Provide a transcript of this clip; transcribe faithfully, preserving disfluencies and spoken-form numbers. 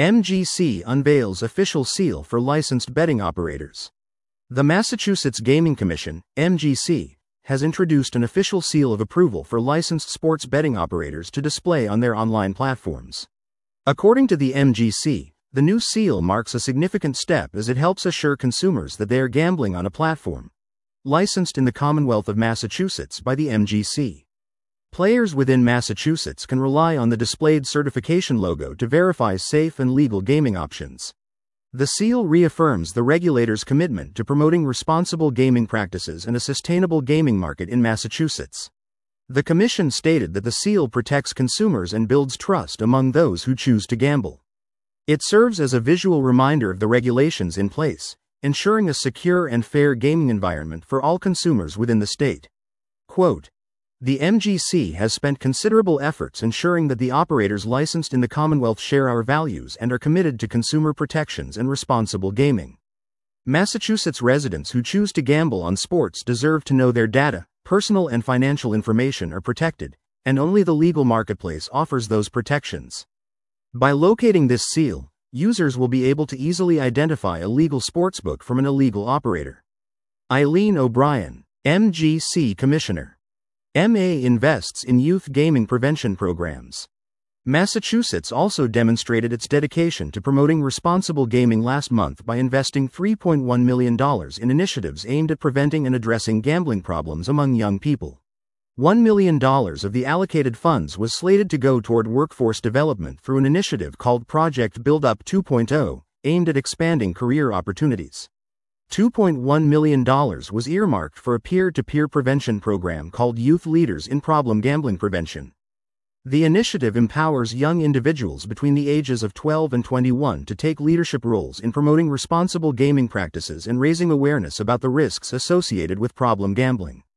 M G C unveils official seal for licensed betting operators. The Massachusetts Gaming Commission, M G C, has introduced an official seal of approval for licensed sports betting operators to display on their online platforms. According to the M G C, the new seal marks a significant step as it helps assure consumers that they are gambling on a platform licensed in the Commonwealth of Massachusetts by the M G C. Players within Massachusetts can rely on the displayed certification logo to verify safe and legal gaming options. The seal reaffirms the regulator's commitment to promoting responsible gaming practices and a sustainable gaming market in Massachusetts. The Commission stated that the seal protects consumers and builds trust among those who choose to gamble. It serves as a visual reminder of the regulations in place, ensuring a secure and fair gaming environment for all consumers within the state. Quote, "The M G C has spent considerable efforts ensuring that the operators licensed in the Commonwealth share our values and are committed to consumer protections and responsible gaming. Massachusetts residents who choose to gamble on sports deserve to know their data, personal and financial information are protected, and only the legal marketplace offers those protections. By locating this seal, users will be able to easily identify a legal sportsbook from an illegal operator." Eileen O'Brien, M G C Commissioner. M A invests in youth gaming prevention programs. Massachusetts also demonstrated its dedication to promoting responsible gaming last month by investing three point one million dollars in initiatives aimed at preventing and addressing gambling problems among young people. one million dollars of the allocated funds was slated to go toward workforce development through an initiative called Project Build Up two point oh, aimed at expanding career opportunities. two point one million dollars was earmarked for a peer-to-peer prevention program called Youth Leaders in Problem Gambling Prevention. The initiative empowers young individuals between the ages of twelve and twenty-one to take leadership roles in promoting responsible gaming practices and raising awareness about the risks associated with problem gambling.